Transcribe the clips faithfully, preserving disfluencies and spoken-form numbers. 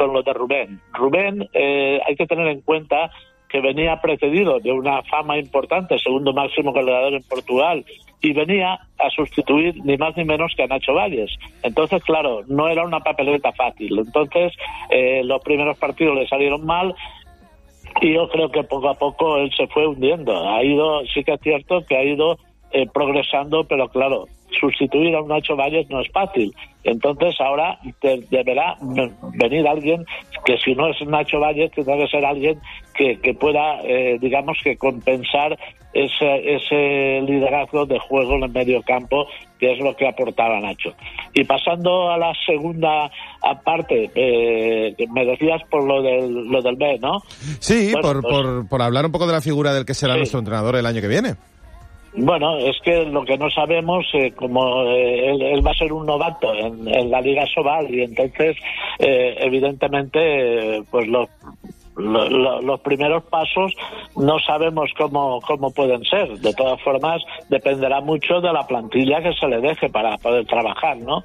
con lo de Rubén. Rubén, eh, hay que tener en cuenta que venía precedido de una fama importante, segundo máximo goleador en Portugal, y venía a sustituir ni más ni menos que a Nacho Valles. Entonces, claro, no era una papeleta fácil. Entonces, eh, los primeros partidos le salieron mal, y yo creo que poco a poco él se fue hundiendo. Ha ido, sí que es cierto que ha ido eh, progresando, pero claro, sustituir a un Nacho Valles no es fácil. Entonces ahora de, deberá venir alguien que, si no es Nacho Valles, tendrá que ser alguien que, que pueda, eh, digamos, que compensar ese, ese liderazgo de juego en el medio campo, que es lo que aportaba Nacho. Y pasando a la segunda parte, eh, me decías por lo del, lo del B, ¿no? Sí, bueno, por, pues, por, por hablar un poco de la figura del que será sí. nuestro entrenador el año que viene. Bueno, es que lo que no sabemos, eh, como eh, él, él va a ser un novato en, en la Liga Sobal, y entonces, eh, evidentemente, eh, pues los Lo, lo, los primeros pasos no sabemos cómo, cómo pueden ser. De todas formas, dependerá mucho de la plantilla que se le deje para poder trabajar, ¿no?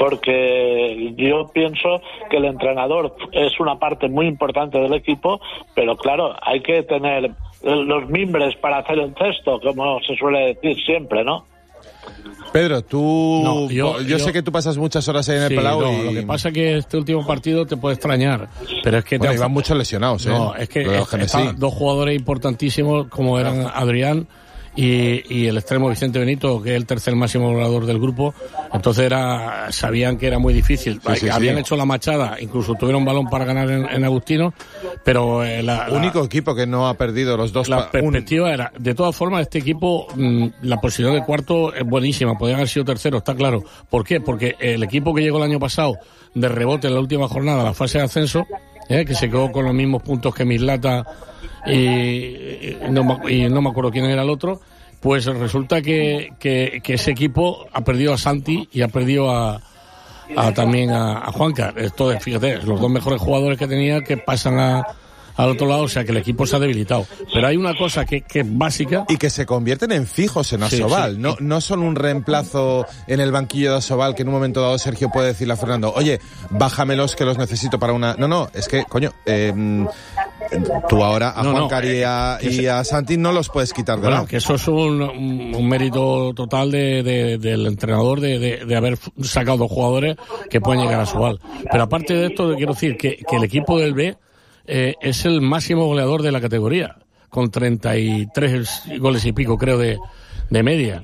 Porque yo pienso que el entrenador es una parte muy importante del equipo, pero claro, hay que tener los mimbres para hacer el cesto, como se suele decir siempre, ¿no? Pedro, tú... No, yo, yo, yo sé que tú pasas muchas horas ahí en el sí, Palau no, y... Lo que pasa es que este último partido te puede extrañar, pero es que... Bueno, te iban muchos lesionados, ¿eh? No, es que estaban dos jugadores importantísimos como eran Adrián y, y el extremo Vicente Benito, que es el tercer máximo goleador del grupo. Entonces era sabían que era muy difícil. Sí, sí, Habían sí. hecho la machada, incluso tuvieron balón para ganar en, en Agustino, pero eh, la, la único equipo que no ha perdido los dos. La perspectiva un... era, de todas formas, este equipo, mmm, la posición de cuarto es buenísima, podrían haber sido tercero, está claro. ¿Por qué? Porque el equipo que llegó el año pasado de rebote en la última jornada, la fase de ascenso, eh, que se quedó con los mismos puntos que Mislata y, y, no, y no me acuerdo quién era el otro, pues resulta que, que, que ese equipo ha perdido a Santi y ha perdido a, a también a, a Juancar. Esto, fíjate, los dos mejores jugadores que tenía que pasan a, al otro lado, o sea que el equipo se ha debilitado. Pero hay una cosa que, que es básica. Y que se convierten en fijos en Asobal. Sí, sí. No, no son un reemplazo en el banquillo de Asobal que en un momento dado Sergio puede decirle a Fernando, oye, bájamelos que los necesito para una... No, no, es que, coño, eh, tú ahora a no, Juan no, Cari eh, y, a, y se... a Santi no los puedes quitar de bueno, lado. Que eso es un, un, un mérito total de, de, del entrenador de, de, de haber sacado dos jugadores que pueden llegar a Asobal. Pero aparte de esto, quiero decir que, que el equipo del B Eh, es el máximo goleador de la categoría, con treinta y tres goles y pico, creo, de, de media.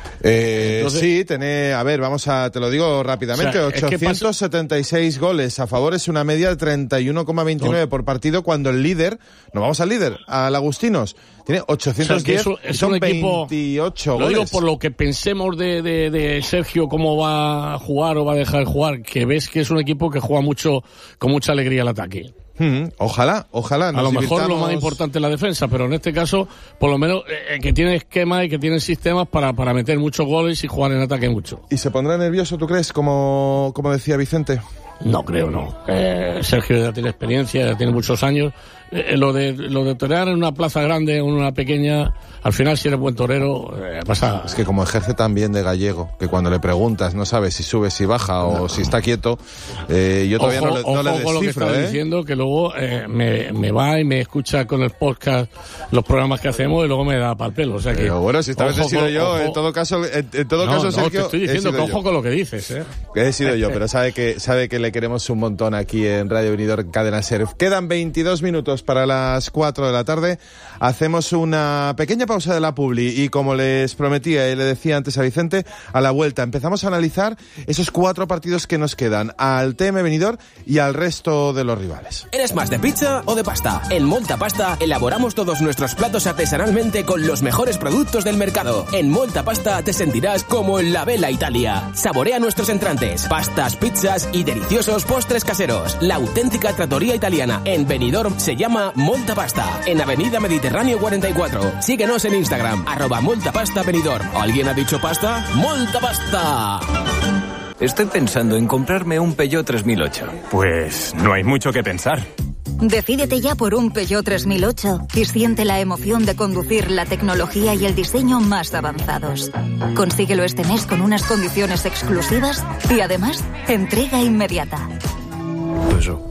Eh, Entonces, sí, tiene, a ver, vamos a, te lo digo rápidamente, o sea, ochocientos setenta y seis es goles a favor, es una media de treinta y uno coma veintinueve no. por partido, cuando el líder, nos vamos al líder, al Agustinos, tiene ochocientos diez, o sea, es, es son un equipo, veintiocho lo goles. Lo digo por lo que pensemos de, de, de Sergio, cómo va a jugar o va a dejar de jugar, que ves que es un equipo que juega mucho, con mucha alegría al ataque. Hmm, ojalá, ojalá. Nos a lo mejor divirtamos... lo más importante es la defensa, pero en este caso, por lo menos, eh, que tiene esquema y que tiene sistemas para, para meter muchos goles y jugar en ataque mucho. ¿Y se pondrá nervioso, tú crees, como, como decía Vicente? No creo, no. Eh, Sergio ya tiene experiencia, ya tiene muchos años. Eh, lo de lo de torear en una plaza grande o en una pequeña, al final si eres buen torero, eh, pasa... Es que como ejerce tan bien de gallego, que cuando le preguntas no sabe si sube, si baja o no. si está quieto, eh, yo todavía ojo, no, ojo no le descifro, lo que está ¿eh? diciendo, que luego eh, me, me va y me escucha con el podcast los programas que hacemos y luego me da pa'l pelo, o sea que... Pero bueno, si esta vez he sido con, yo, ojo, en todo caso, en, en todo no, caso, no, Sergio... te estoy diciendo que ojo yo. con lo que dices, eh. Que he sido yo, pero sabe que, sabe que le queremos un montón aquí en Radio Benidorm Cadena Ser. Quedan veintidós minutos para las cuatro de la tarde. Hacemos una pequeña pausa de la publi y, como les prometía y le decía antes a Vicente, a la vuelta empezamos a analizar esos cuatro partidos que nos quedan al T M Benidorm y al resto de los rivales. ¿Eres más de pizza o de pasta? En Molta Pasta elaboramos todos nuestros platos artesanalmente con los mejores productos del mercado. En Molta Pasta te sentirás como en la Bella Italia. Saborea nuestros entrantes, pastas, pizzas y deliciosos postres caseros. La auténtica trattoria italiana en Benidorm se llama Molta Pasta, en Avenida Mediterráneo cuarenta y cuatro. Síguenos en Instagram, arroba Molta Pasta Benidorm. ¿Alguien ha dicho pasta? ¡Molta Pasta! Estoy pensando en comprarme un Peugeot tres mil ocho. Pues no hay mucho que pensar. Decídete ya por un Peugeot tres mil ocho y siente la emoción de conducir la tecnología y el diseño más avanzados. Consíguelo este mes con unas condiciones exclusivas y además entrega inmediata. Eso.